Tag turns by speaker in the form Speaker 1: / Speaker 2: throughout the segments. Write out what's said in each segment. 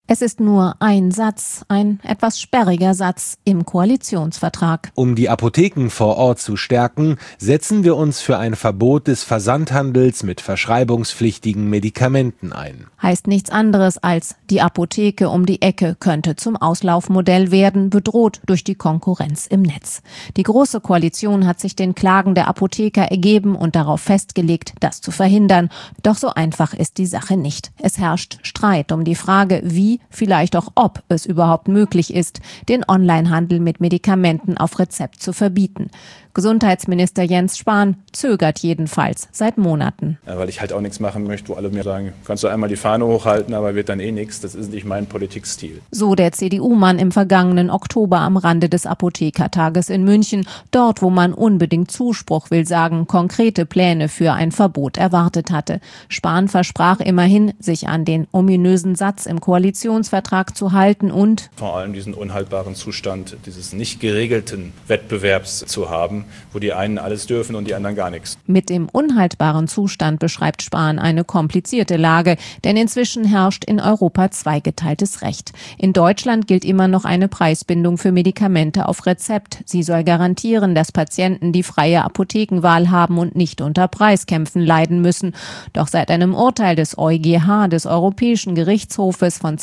Speaker 1: Es ist nur ein Satz, ein etwas sperriger Satz im Koalitionsvertrag.
Speaker 2: Um die Apotheken vor Ort zu stärken, setzen wir uns für ein Verbot des Versandhandels mit verschreibungspflichtigen Medikamenten ein.
Speaker 1: Heißt nichts anderes als, die Apotheke um die Ecke könnte zum Auslaufmodell werden, bedroht durch die Konkurrenz im Netz. Die Große Koalition hat sich den Klagen der Apotheker ergeben und darauf festgelegt, das zu verhindern. Doch so einfach ist die Sache nicht. Es herrscht Streit um die Frage, wie, vielleicht auch ob es überhaupt möglich ist, den Onlinehandel mit Medikamenten auf Rezept zu verbieten. Gesundheitsminister Jens Spahn zögert jedenfalls seit Monaten.
Speaker 3: Ja, weil ich halt auch nichts machen möchte, wo alle mir sagen, kannst du einmal die Fahne hochhalten, aber wird dann eh nichts. Das ist nicht mein Politikstil.
Speaker 1: So der CDU-Mann im vergangenen Oktober am Rande des Apothekertages in München. Dort, wo man unbedingt Zuspruch, will sagen, konkrete Pläne für ein Verbot erwartet hatte. Spahn versprach immerhin, sich an den ominösen Satz im Koalitionsvertrag zu halten und
Speaker 3: vor allem diesen unhaltbaren Zustand dieses nicht geregelten Wettbewerbs zu haben, wo die einen alles dürfen und die anderen gar nichts.
Speaker 1: Mit dem unhaltbaren Zustand beschreibt Spahn eine komplizierte Lage, denn inzwischen herrscht in Europa zweigeteiltes Recht. In Deutschland gilt immer noch eine Preisbindung für Medikamente auf Rezept. Sie soll garantieren, dass Patienten die freie Apothekenwahl haben und nicht unter Preiskämpfen leiden müssen. Doch seit einem Urteil des EuGH, des Europäischen Gerichtshofes von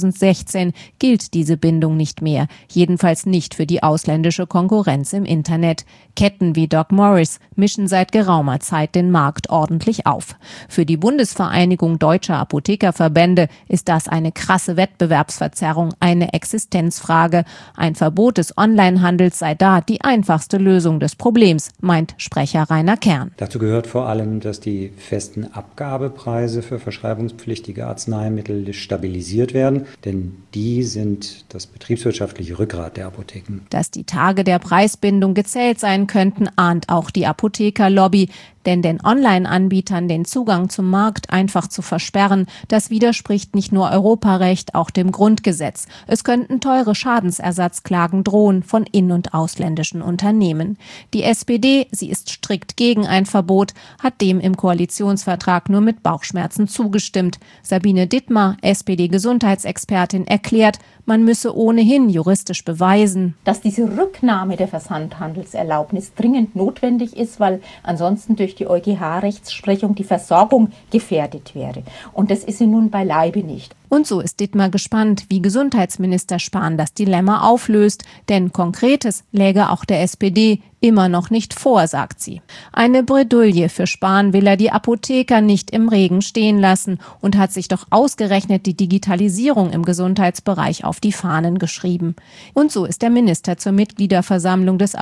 Speaker 1: 2016, gilt diese Bindung nicht mehr. Jedenfalls nicht für die ausländische Konkurrenz im Internet. Ketten wie Doc Morris mischen seit geraumer Zeit den Markt ordentlich auf. Für die Bundesvereinigung Deutscher Apothekerverbände ist das eine krasse Wettbewerbsverzerrung, eine Existenzfrage. Ein Verbot des Onlinehandels sei da die einfachste Lösung des Problems, meint Sprecher Rainer Kern.
Speaker 4: Dazu gehört vor allem, dass die festen Abgabepreise für verschreibungspflichtige Arzneimittel stabilisiert werden, denn die sind das betriebswirtschaftliche Rückgrat der Apotheken.
Speaker 1: Dass die Tage der Preisbindung gezählt sein könnten, ahnt auch die Apothekerlobby. Denn den Online-Anbietern den Zugang zum Markt einfach zu versperren, das widerspricht nicht nur Europarecht, auch dem Grundgesetz. Es könnten teure Schadensersatzklagen drohen von in- und ausländischen Unternehmen. Die SPD, sie ist strikt gegen ein Verbot, hat dem im Koalitionsvertrag nur mit Bauchschmerzen zugestimmt. Sabine Dittmar, SPD-Gesundheitsexpertin, erklärt, man müsse ohnehin juristisch beweisen,
Speaker 5: dass diese Rücknahme der Versandhandelserlaubnis dringend notwendig ist, weil ansonsten durch die EuGH-Rechtsprechung die Versorgung gefährdet wäre. Und das ist sie nun beileibe nicht.
Speaker 1: Und so ist Dittmar gespannt, wie Gesundheitsminister Spahn das Dilemma auflöst. Denn Konkretes läge auch der SPD immer noch nicht vor, sagt sie. Eine Bredouille. Für Spahn will er die Apotheker nicht im Regen stehen lassen und hat sich doch ausgerechnet die Digitalisierung im Gesundheitsbereich auf die Fahnen geschrieben. Und so ist der Minister zur Mitgliederversammlung des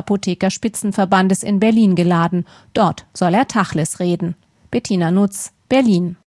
Speaker 1: Apothekerspitzenverbandes in Berlin geladen. Dort soll er Tacheles reden. Bettina Nutz, Berlin.